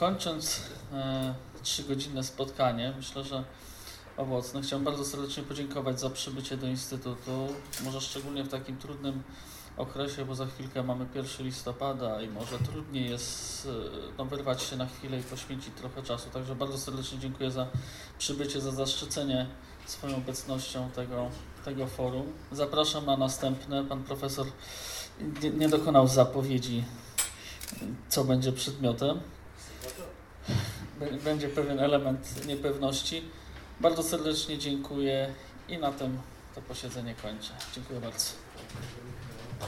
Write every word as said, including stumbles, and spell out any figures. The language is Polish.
kończąc e, trzygodzinne spotkanie, myślę, że owocne, chciałem bardzo serdecznie podziękować za przybycie do Instytutu, może szczególnie w takim trudnym okresie, bo za chwilkę mamy pierwszego listopada i może trudniej jest no, wyrwać się na chwilę i poświęcić trochę czasu. Także bardzo serdecznie dziękuję za przybycie, za zaszczycenie swoją obecnością tego, tego forum. Zapraszam na następne. Pan profesor nie, nie dokonał zapowiedzi, co będzie przedmiotem. Będzie pewien element niepewności. Bardzo serdecznie dziękuję i na tym to posiedzenie kończę. Dziękuję bardzo.